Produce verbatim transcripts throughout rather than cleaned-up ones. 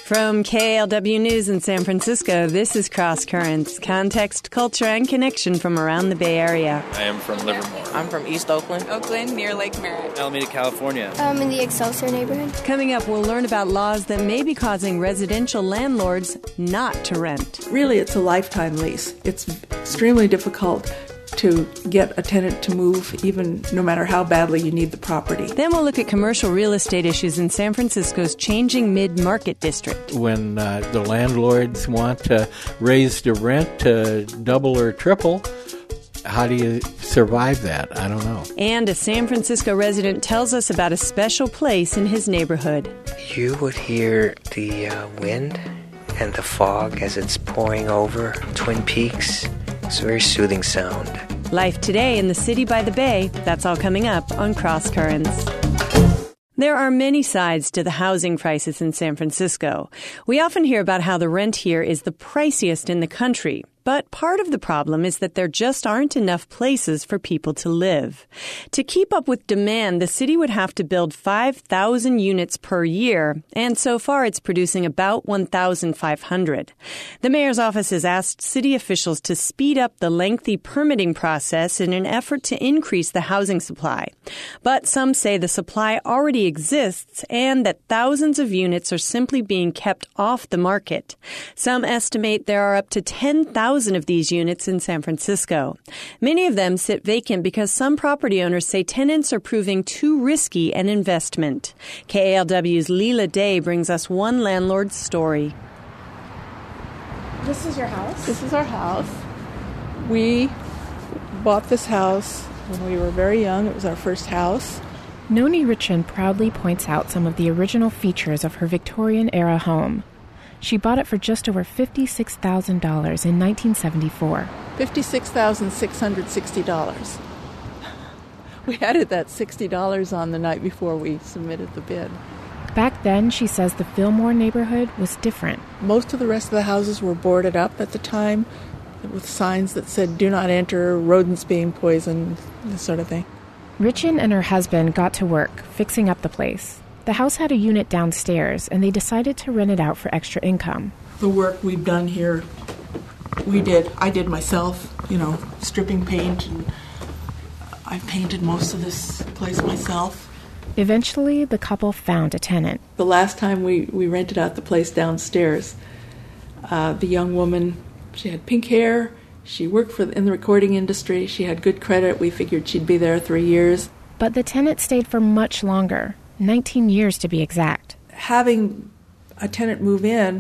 From K A L W News in San Francisco, this is Cross Currents, context, culture, and connection from around the Bay Area. I am from Livermore. I'm from East Oakland. Oakland, near Lake Merritt. Alameda, California. I'm in the Excelsior neighborhood. Coming up, we'll learn about laws that may be causing residential landlords not to rent. Really, it's a lifetime lease. It's extremely difficult to get a tenant to move, even no matter how badly you need the property. Then we'll look at commercial real estate issues in San Francisco's changing mid-market district. When uh, the landlords want to raise the rent to double or triple, how do you survive that? I don't know. And a San Francisco resident tells us about a special place in his neighborhood. You would hear the uh, wind and the fog as it's pouring over Twin Peaks. It's a very soothing sound. Life today in the city by the bay, that's all coming up on Cross Currents. There are many sides to the housing crisis in San Francisco. We often hear about how the rent here is the priciest in the country. But part of the problem is that there just aren't enough places for people to live. To keep up with demand, the city would have to build five thousand units per year, and so far it's producing about one thousand five hundred. The mayor's office has asked city officials to speed up the lengthy permitting process in an effort to increase the housing supply. But some say the supply already exists and that thousands of units are simply being kept off the market. Some estimate there are up to ten thousand of these units in San Francisco. Many of them sit vacant because some property owners say tenants are proving too risky an investment. K A L W's Leela Day brings us one landlord's story. This is your house? This is our house. We bought this house when we were very young. It was our first house. Noni Richin proudly points out some of the original features of her Victorian-era home. She bought it for just over fifty-six thousand dollars in nineteen seventy-four. fifty-six thousand six hundred sixty dollars. We added that sixty dollars on the night before we submitted the bid. Back then, she says the Fillmore neighborhood was different. Most of the rest of the houses were boarded up at the time with signs that said, "Do not enter, rodents being poisoned," this sort of thing. Richin and her husband got to work fixing up the place. The house had a unit downstairs, and they decided to rent it out for extra income. The work we've done here, we did. I did myself, you know, stripping paint, and I painted most of this place myself. Eventually, the couple found a tenant. The last time we, we rented out the place downstairs, uh, the young woman, she had pink hair, she worked for in the recording industry, she had good credit, we figured she'd be there three years. But the tenant stayed for much longer. nineteen years to be exact. Having a tenant move in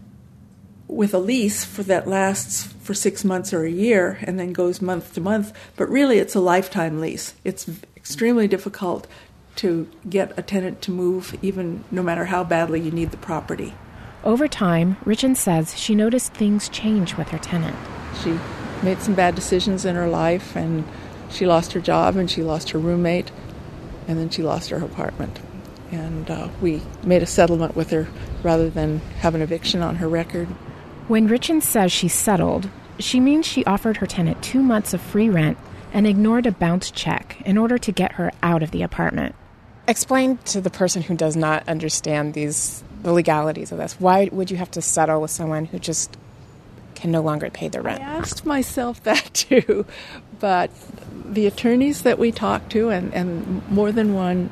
with a lease for that lasts for six months or a year and then goes month to month, but really it's a lifetime lease. It's extremely difficult to get a tenant to move, even no matter how badly you need the property. Over time, Richin says she noticed things change with her tenant. She made some bad decisions in her life, and she lost her job, and she lost her roommate, and then she lost her apartment. And uh, we made a settlement with her rather than have an eviction on her record. When Richin says she settled, she means she offered her tenant two months of free rent and ignored a bounced check in order to get her out of the apartment. Explain to the person who does not understand these the legalities of this. Why would you have to settle with someone who just can no longer pay their rent? I asked myself that too, but the attorneys that we talked to, and, and more than one,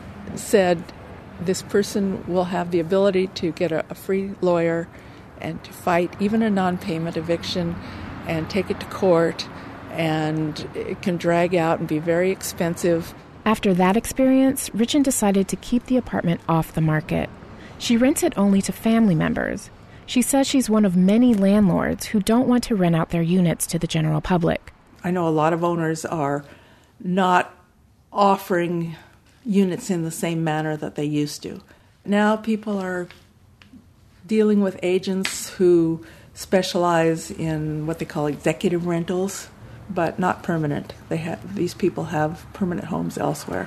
said this person will have the ability to get a, a free lawyer and to fight even a non-payment eviction and take it to court, and it can drag out and be very expensive. After that experience, Richin decided to keep the apartment off the market. She rents it only to family members. She says she's one of many landlords who don't want to rent out their units to the general public. I know a lot of owners are not offering units in the same manner that they used to. Now people are dealing with agents who specialize in what they call executive rentals, but not permanent. They have these people have permanent homes elsewhere.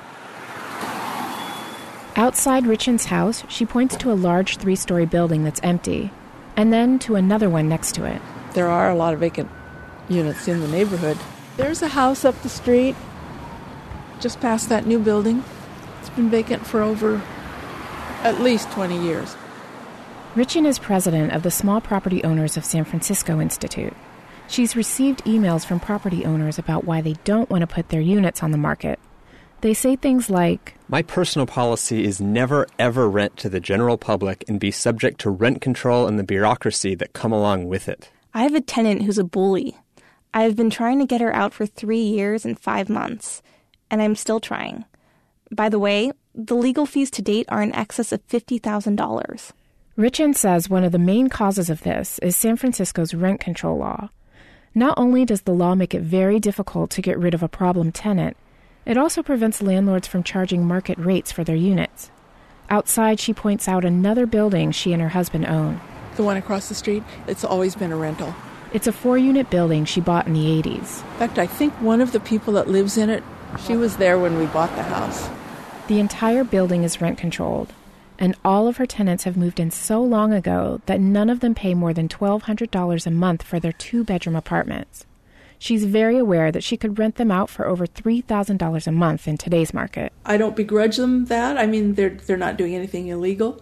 Outside Richin's house, she points to a large three-story building that's empty, and then to another one next to it. There are a lot of vacant units in the neighborhood. There's a house up the street, just past that new building. It's been vacant for over at least twenty years. Richen is president of the Small Property Owners of San Francisco Institute. She's received emails from property owners about why they don't want to put their units on the market. They say things like, "My personal policy is never, ever rent to the general public and be subject to rent control and the bureaucracy that come along with it. I have a tenant who's a bully. I have been trying to get her out for three years and five months, and I'm still trying. By the way, the legal fees to date are in excess of fifty thousand dollars. Richen says one of the main causes of this is San Francisco's rent control law. Not only does the law make it very difficult to get rid of a problem tenant, it also prevents landlords from charging market rates for their units. Outside, she points out another building she and her husband own. The one across the street, it's always been a rental. It's a four-unit building she bought in the eighties. In fact, I think one of the people that lives in it, she was there when we bought the house. The entire building is rent-controlled, and all of her tenants have moved in so long ago that none of them pay more than twelve hundred dollars a month for their two-bedroom apartments. She's very aware that she could rent them out for over three thousand dollars a month in today's market. I don't begrudge them that. I mean, they're they're not doing anything illegal.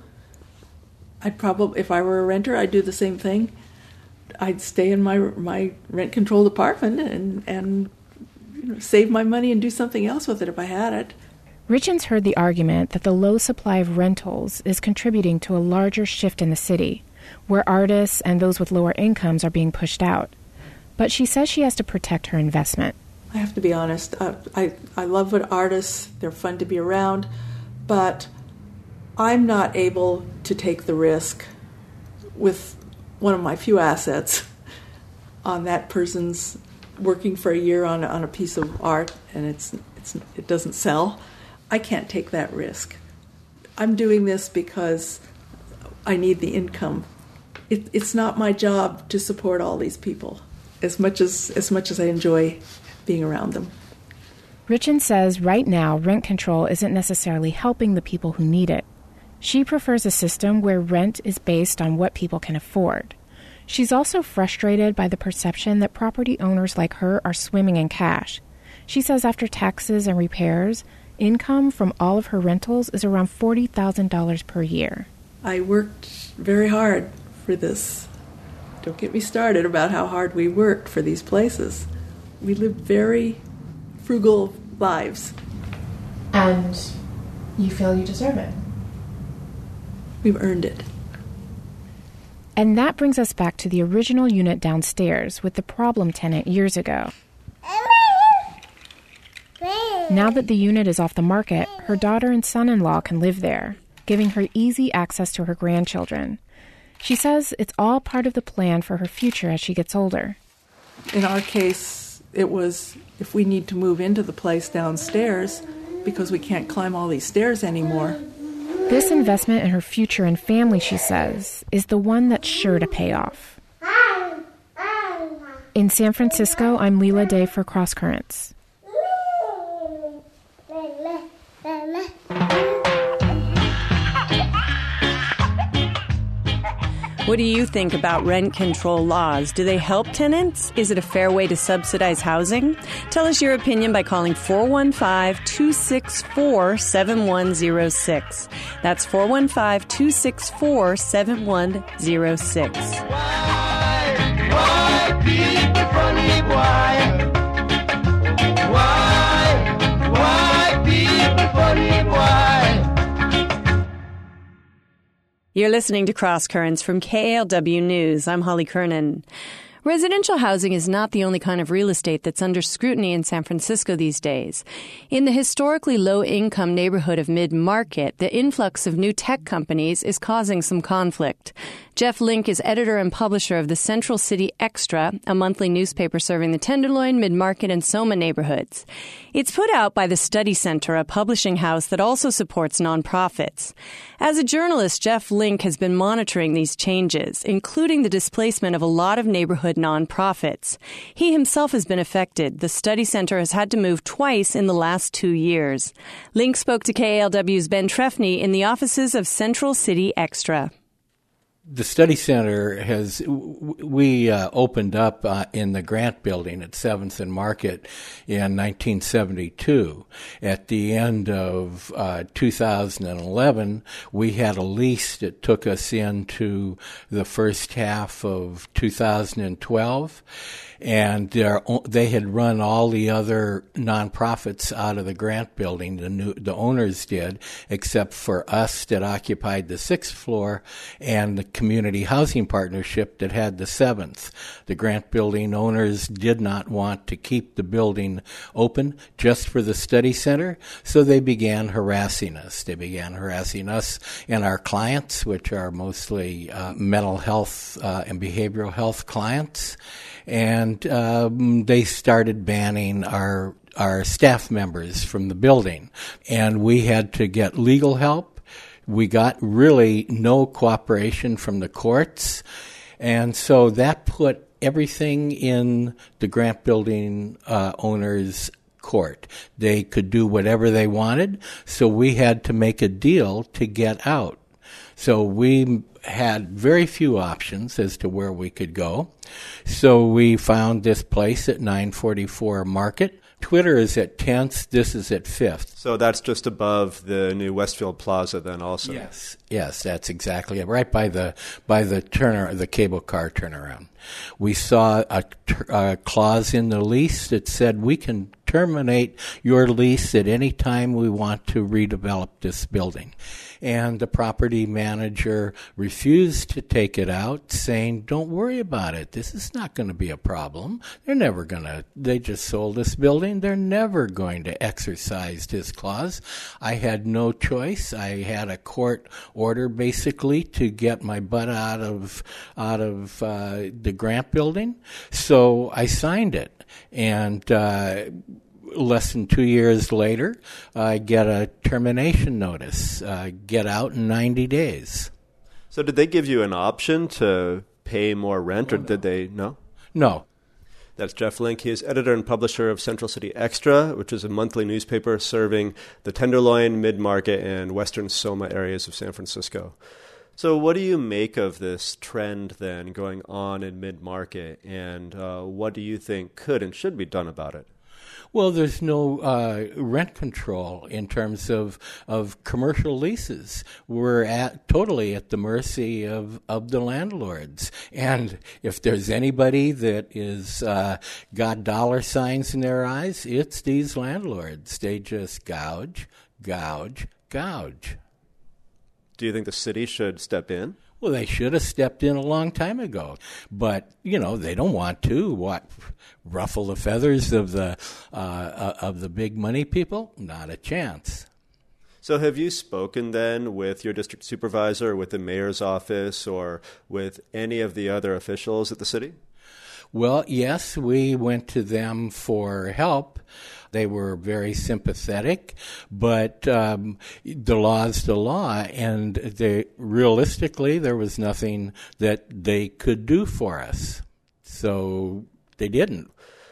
I'd probably, if I were a renter, I'd do the same thing. I'd stay in my my rent-controlled apartment and, and you know, save my money and do something else with it if I had it. Richens heard the argument that the low supply of rentals is contributing to a larger shift in the city, where artists and those with lower incomes are being pushed out. But she says she has to protect her investment. I have to be honest. Uh, I, I love what artists, they're fun to be around, but I'm not able to take the risk with one of my few assets on that person's working for a year on, on a piece of art and it's, it's it doesn't sell. I can't take that risk. I'm doing this because I need the income. It, it's not my job to support all these people as much as as much as I enjoy being around them. Richen says right now rent control isn't necessarily helping the people who need it. She prefers a system where rent is based on what people can afford. She's also frustrated by the perception that property owners like her are swimming in cash. She says after taxes and repairs, income from all of her rentals is around forty thousand dollars per year. I worked very hard for this. Don't get me started about how hard we worked for these places. We lived very frugal lives. And you feel you deserve it? We've earned it. And that brings us back to the original unit downstairs with the problem tenant years ago. Now that the unit is off the market, her daughter and son-in-law can live there, giving her easy access to her grandchildren. She says it's all part of the plan for her future as she gets older. In our case, it was if we need to move into the place downstairs because we can't climb all these stairs anymore. This investment in her future and family, she says, is the one that's sure to pay off. In San Francisco, I'm Leela Day for Cross Currents. What do you think about rent control laws? Do they help tenants? Is it a fair way to subsidize housing? Tell us your opinion by calling four one five, two six four, seven one zero six. That's four one five, two six four, seven one zero six. Why? Why people funny? Why? Why? Why people funny? Why? You're listening to Cross Currents from K A L W News. I'm Holly Kernan. Residential housing is not the only kind of real estate that's under scrutiny in San Francisco these days. In the historically low-income neighborhood of Mid-Market, the influx of new tech companies is causing some conflict. Jeff Link is editor and publisher of the Central City Extra, a monthly newspaper serving the Tenderloin, Mid-Market, and Soma neighborhoods. It's put out by the Study Center, a publishing house that also supports nonprofits. As a journalist, Jeff Link has been monitoring these changes, including the displacement of a lot of neighborhood nonprofits. He himself has been affected. The Study Center has had to move twice in the last two years. Link spoke to K A L W's Ben Trefny in the offices of Central City Extra. The study center has, we uh, opened up uh, in the Grant Building at seventh and Market in nineteen seventy-two. At the end of uh, two thousand eleven, we had a lease that took us into the first half of two thousand twelve. And they had run all the other nonprofits out of the Grant Building, the new, the owners did, except for us that occupied the sixth floor and the Community Housing Partnership that had the seventh. The Grant Building owners did not want to keep the building open just for the study center, so they began harassing us. They began harassing us and our clients, which are mostly uh, mental health uh, and behavioral health clients. And um, they started banning our our staff members from the building. And we had to get legal help. We got really no cooperation from the courts. And so that put everything in the Grant Building uh, owners' court. They could do whatever they wanted, so we had to make a deal to get out. So we had very few options as to where we could go. So we found this place at nine forty-four Market. Twitter is at tenth, this is at fifth. So that's just above the new Westfield Plaza then also? Yes, yes, that's exactly it. Right by the by the turner, the cable car turnaround. We saw a, a clause in the lease that said we can terminate your lease at any time we want to redevelop this building. And the property manager refused to take it out, saying, don't worry about it. This is not going to be a problem. They're never going to, they just sold this building. They're never going to exercise this clause. I had no choice. I had a court order basically to get my butt out of, out of uh, the Grant Building. So I signed it. And, uh, less than two years later, I uh, get a termination notice, uh, get out in ninety days. So did they give you an option to pay more rent, or oh, no. did they, no? No. That's Jeff Link. He is editor and publisher of Central City Extra, which is a monthly newspaper serving the Tenderloin, Mid-Market, and Western Soma areas of San Francisco. So what do you make of this trend then going on in Mid-Market, and uh, what do you think could and should be done about it? Well, there's no uh, rent control in terms of of commercial leases. We're at totally at the mercy of, of the landlords. And if there's anybody that is uh, got dollar signs in their eyes, it's these landlords. They just gouge, gouge, gouge. Do you think the city should step in? Well, they should have stepped in a long time ago, but you know they don't want to. What, ruffle the feathers of the uh, of the big money people? Not a chance. So, have you spoken then with your district supervisor, with the mayor's office, or with any of the other officials at the city? Well, yes, we went to them for help. They were very sympathetic, but um, the law's the law, and they, realistically, there was nothing that they could do for us. So they didn't.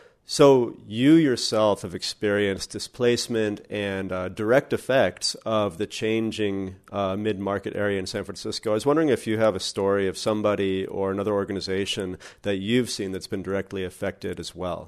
So you yourself have experienced displacement and uh, direct effects of the changing uh, mid-market area in San Francisco. I was wondering if you have a story of somebody or another organization that you've seen that's been directly affected as well.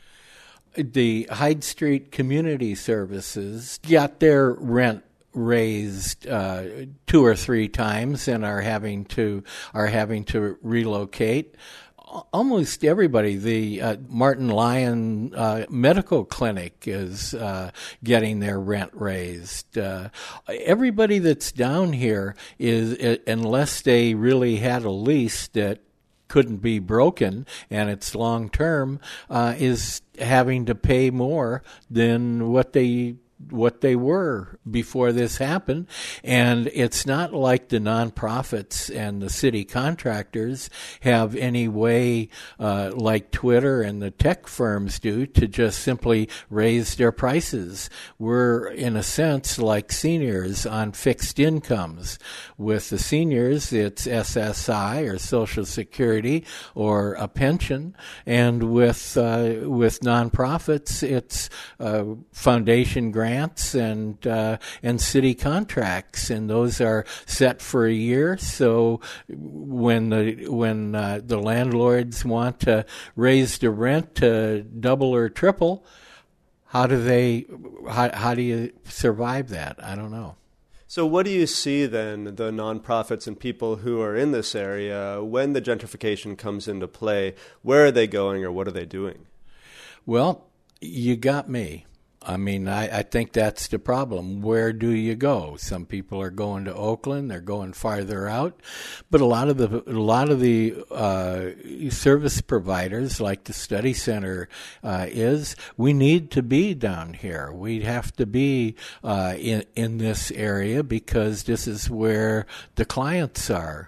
The Hyde Street Community Services got their rent raised uh, two or three times and are having to are having to relocate. Almost everybody, the uh, Martin Lyon uh, Medical Clinic is uh, getting their rent raised. Uh, everybody that's down here is, uh, unless they really had a lease that couldn't be broken and it's long term, uh, is having to pay more than what they what they were before this happened. And it's not like the nonprofits and the city contractors have any way, uh, like Twitter and the tech firms do, to just simply raise their prices. We're, in a sense, like seniors on fixed incomes. With the seniors, it's S S I or Social Security or a pension. And with, uh, with nonprofits, it's uh, foundation grants grants and uh, and city contracts, and those are set for a year. So when the when uh, the landlords want to raise the rent to double or triple, how do they how how do you survive that? I don't know. So what do you see then, the nonprofits and people who are in this area, when the gentrification comes into play? Where are they going, or what are they doing? Well, you got me. I mean, I, I think that's the problem. Where do you go? Some people are going to Oakland; they're going farther out. But a lot of the a lot of the uh, service providers, like the study center, uh, is we need to be down here. We have to be uh, in in this area because this is where the clients are.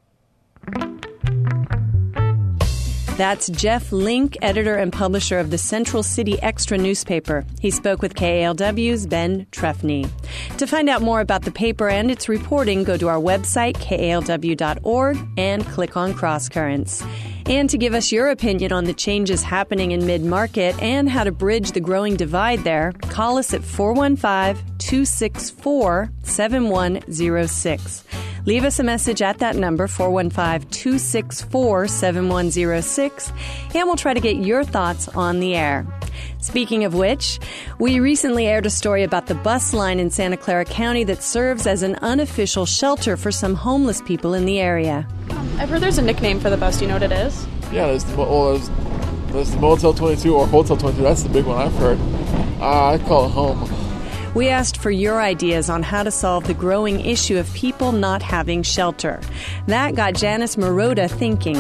That's Jeff Link, editor and publisher of the Central City Extra newspaper. He spoke with K A L W's Ben Trefny. To find out more about the paper and its reporting, go to our website, K A L W dot org, and click on Cross Currents. And to give us your opinion on the changes happening in Mid-Market and how to bridge the growing divide there, call us at four one five, two six four, seven one zero six. Leave us a message at that number, four one five, two six four, seven one zero six, and we'll try to get your thoughts on the air. Speaking of which, we recently aired a story about the bus line in Santa Clara County that serves as an unofficial shelter for some homeless people in the area. I've heard there's a nickname for the bus. Do you know what it is? Yeah, there's the, well, there's, there's the Motel twenty-two or Hotel twenty-two. That's the big one I've heard. Uh, I call it home. We asked for your ideas on how to solve the growing issue of people not having shelter. That got Janice Marotta thinking.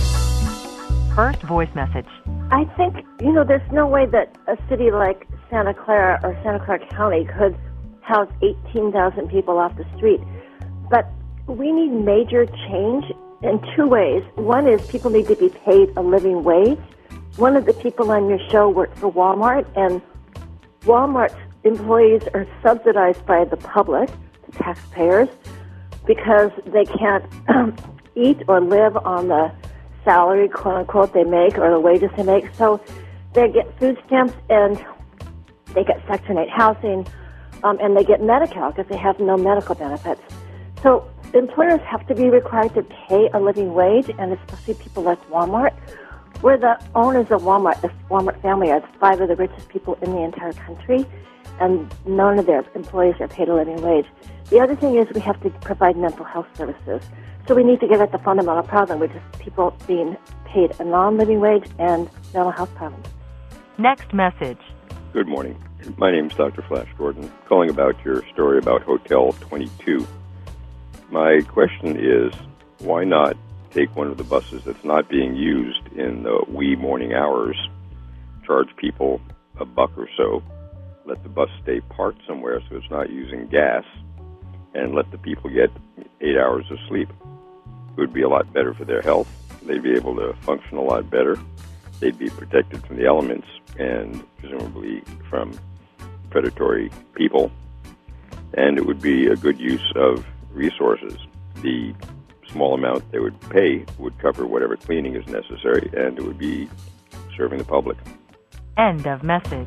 First voice message. I think, you know, there's no way that a city like Santa Clara or Santa Clara County could house eighteen thousand people off the street. But we need major change in two ways. One is people need to be paid a living wage. One of the people on your show worked for Walmart, and Walmart's employees are subsidized by the public, the taxpayers, because they can't um, eat or live on the salary, quote unquote, they make or the wages they make. So they get food stamps and they get Section eight housing, um, and they get Medi-Cal because they have no medical benefits. So employers have to be required to pay a living wage, and especially people like Walmart. We're the owners of Walmart. The Walmart family are five of the richest people in the entire country, and none of their employees are paid a living wage. The other thing is we have to provide mental health services. So we need to get at the fundamental problem, which is people being paid a non-living wage and mental health problems. Next message. Good morning. My name is Doctor Flash Gordon, calling about your story about Hotel twenty-two. My question is, why not take one of the buses that's not being used in the wee morning hours, charge people a buck or so, let the bus stay parked somewhere so it's not using gas, and let the people get eight hours of sleep? It would be a lot better for their health. They'd be able to function a lot better. They'd be protected from the elements and presumably from predatory people. And it would be a good use of resources. The small amount they would pay would cover whatever cleaning is necessary, and it would be serving the public. End of message.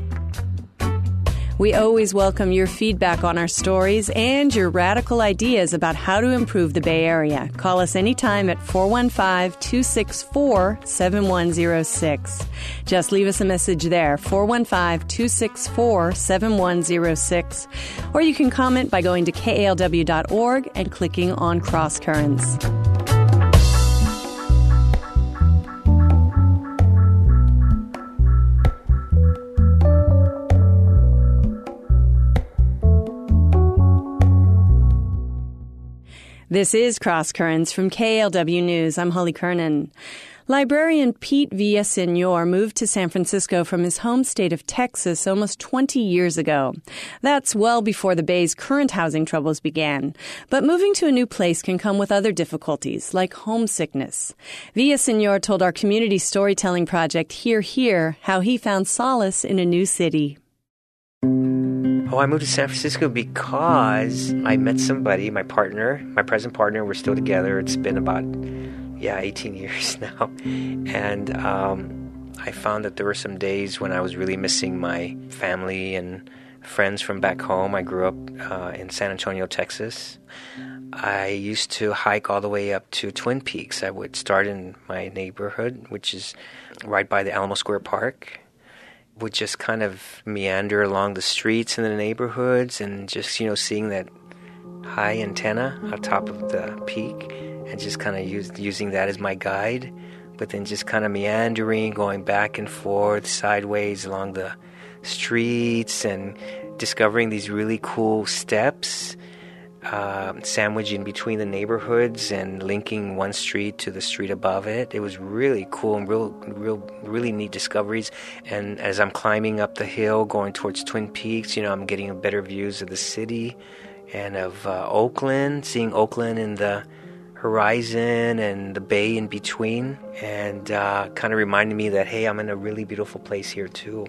We always welcome your feedback on our stories and your radical ideas about how to improve the Bay Area. Call us anytime at four one five, two six four, seven one zero six. Just leave us a message there, four one five, two six four, seven one zero six. Or you can comment by going to K A L W dot org and clicking on Cross Currents. This is Cross Currents from K A L W News. I'm Holly Kernan. Librarian Pete Villasenor moved to San Francisco from his home state of Texas almost twenty years ago. That's well before the Bay's current housing troubles began. But moving to a new place can come with other difficulties, like homesickness. Villasenor told our community storytelling project, Hear Here, how he found solace in a new city. Oh, I moved to San Francisco because I met somebody, my partner, my present partner. We're still together. It's been about, yeah, eighteen years now. And um, I found that there were some days when I was really missing my family and friends from back home. I grew up uh, in San Antonio, Texas. I used to hike all the way up to Twin Peaks. I would start in my neighborhood, which is right by the Alamo Square Park. Would just kind of meander along the streets in the neighborhoods and just, you know, seeing that high antenna on top of the peak and just kind of use, using that as my guide. But then just kind of meandering, going back and forth, sideways along the streets and discovering these really cool steps, uh, sandwiched in between the neighborhoods and linking one street to the street above it. It was really cool and real, real, really neat discoveries. And as I'm climbing up the hill, going towards Twin Peaks, you know, I'm getting better views of the city and of uh, Oakland, seeing Oakland in the horizon and the bay in between, and uh, kind of reminded me that, hey, I'm in a really beautiful place here too.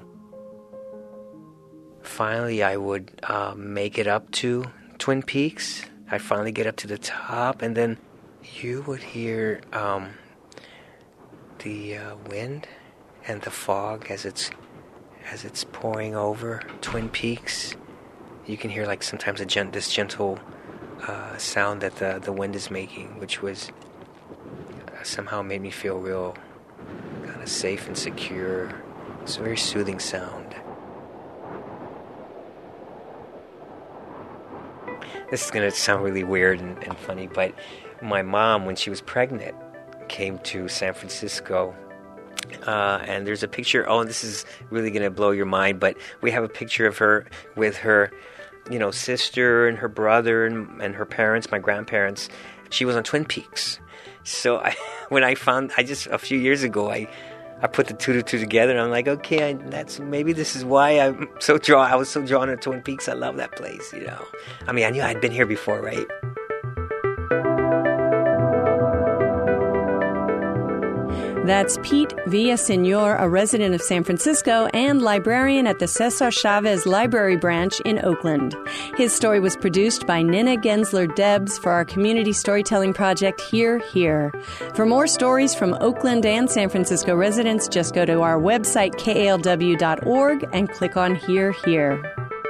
Finally, I would uh, make it up to Twin Peaks. I'd finally get up to the top, and then you would hear um, the uh, wind and the fog as it's as it's pouring over Twin Peaks. You can hear like sometimes a gent- this gentle uh, sound that the, the wind is making, which was uh, somehow made me feel real kind of safe and secure. It's a very soothing sound. This is going to sound really weird and, and funny, but my mom, when she was pregnant, came to San Francisco. Uh, and there's a picture, oh, this is really going to blow your mind, but we have a picture of her with her, you know, sister and her brother and, and her parents, my grandparents. She was on Twin Peaks. So I, when I found, I just, a few years ago, I I put the two to two together, and I'm like, okay, I, that's maybe this is why I'm so drawn. I was so drawn to Twin Peaks. I love that place, you know. I mean, I knew I'd been here before, right? That's Pete Villaseñor, a resident of San Francisco and librarian at the Cesar Chavez Library Branch in Oakland. His story was produced by Nina Gensler-Debs for our community storytelling project Hear Here. For more stories from Oakland and San Francisco residents, just go to our website, K A L W dot org, and click on Hear Here.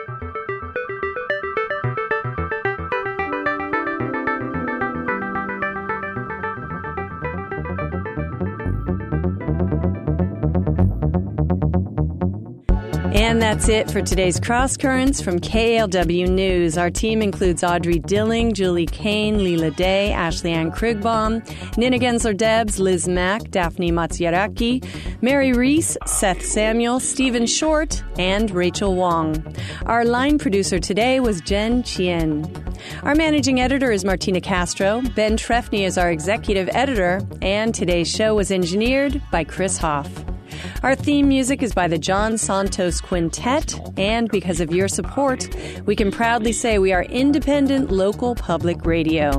And that's it for today's Cross Currents from K A L W News. Our team includes Audrey Dilling, Julie Kane, Leela Day, Ashley Ann Krugbaum, Nina Gensler-Debs, Liz Mack, Daphne Matsiaraki, Mary Reese, Seth Samuel, Stephen Short, and Rachel Wong. Our line producer today was Jen Chien. Our managing editor is Martina Castro. Ben Trefny is our executive editor, and today's show was engineered by Chris Hoff. Our theme music is by the John Santos Quintet, and because of your support, we can proudly say we are independent local public radio.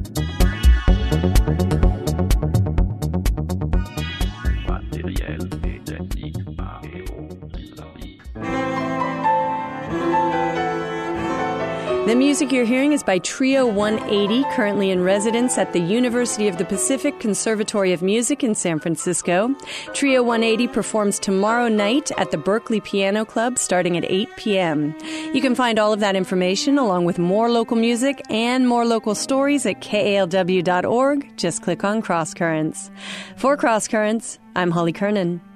The music you're hearing is by Trio one eighty, currently in residence at the University of the Pacific Conservatory of Music in San Francisco. Trio one eighty performs tomorrow night at the Berkeley Piano Club starting at eight p.m. You can find all of that information along with more local music and more local stories at K A L W dot org. Just click on Cross Currents. For Cross Currents, I'm Holly Kernan.